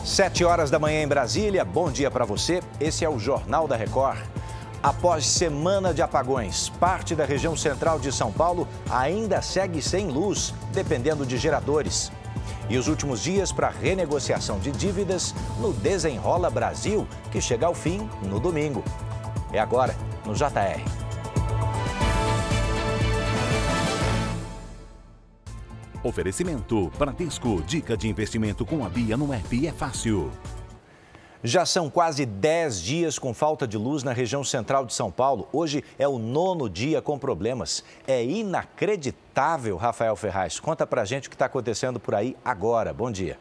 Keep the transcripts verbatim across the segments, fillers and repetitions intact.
Sete horas da manhã em Brasília, bom dia para você. Esse é o Jornal da Record. Após semana de apagões, parte da região central de São Paulo ainda segue sem luz, dependendo de geradores. E os últimos dias para renegociação de dívidas no Desenrola Brasil, que chega ao fim no domingo. É agora, no J R. Oferecimento Bradesco, dica de investimento com a Bia no app é fácil. Já são quase dez dias com falta de luz na região central de São Paulo. Hoje é o nono dia com problemas. É inacreditável, Rafael Ferraz. Conta pra gente o que está acontecendo por aí agora. Bom dia.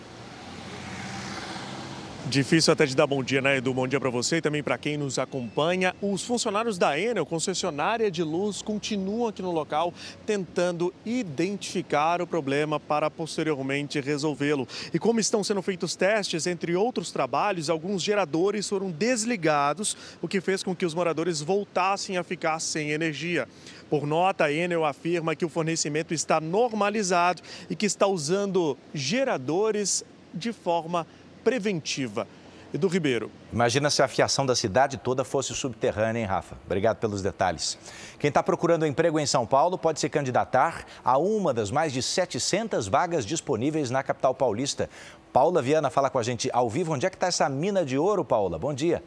Difícil até de dar bom dia, né, Edu? Bom dia para você e também para quem nos acompanha. Os funcionários da Enel, concessionária de luz, continuam aqui no local tentando identificar o problema para posteriormente resolvê-lo. E como estão sendo feitos testes, entre outros trabalhos, alguns geradores foram desligados, o que fez com que os moradores voltassem a ficar sem energia. Por nota, a Enel afirma que o fornecimento está normalizado e que está usando geradores de forma preventiva. Edu Ribeiro. Imagina se a fiação da cidade toda fosse subterrânea, hein, Rafa? Obrigado pelos detalhes. Quem está procurando emprego em São Paulo pode se candidatar a uma das mais de setecentas vagas disponíveis na capital paulista. Paula Viana fala com a gente ao vivo. Onde é que está essa mina de ouro, Paula? Bom dia.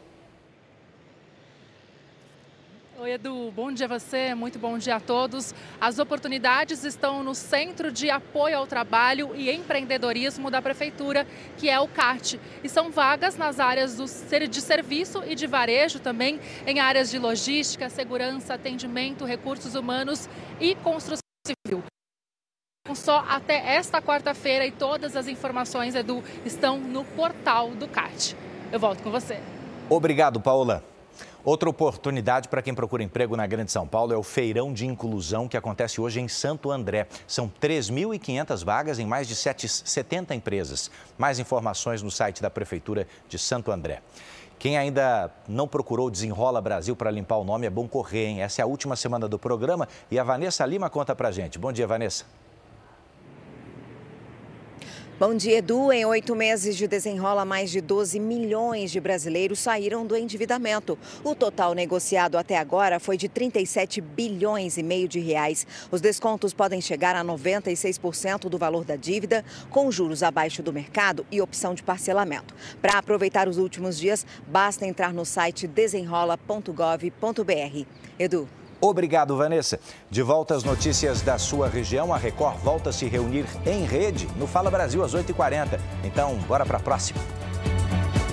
Oi, Edu. Bom dia a você, muito bom dia a todos. As oportunidades estão no Centro de Apoio ao Trabalho e Empreendedorismo da Prefeitura, que é o CART. E são vagas nas áreas do, de serviço e de varejo também, em áreas de logística, segurança, atendimento, recursos humanos e construção civil. Só até esta quarta-feira e todas as informações, Edu, estão no portal do CART. Eu volto com você. Obrigado, Paula. Outra oportunidade para quem procura emprego na Grande São Paulo é o Feirão de Inclusão, que acontece hoje em Santo André. São três mil e quinhentas vagas em mais de setenta empresas. Mais informações no site da Prefeitura de Santo André. Quem ainda não procurou Desenrola Brasil para limpar o nome, é bom correr, hein? Essa é a última semana do programa e a Vanessa Lima conta pra gente. Bom dia, Vanessa. Bom dia, Edu. Em oito meses de Desenrola, mais de doze milhões de brasileiros saíram do endividamento. O total negociado até agora foi de trinta e sete bilhões e meio de reais. Os descontos podem chegar a noventa e seis por cento do valor da dívida, com juros abaixo do mercado e opção de parcelamento. Para aproveitar os últimos dias, basta entrar no site desenrola ponto gov ponto br. Edu. Obrigado, Vanessa. De volta às notícias da sua região, a Record volta a se reunir em rede no Fala Brasil às oito e quarenta. Então, bora para a próxima.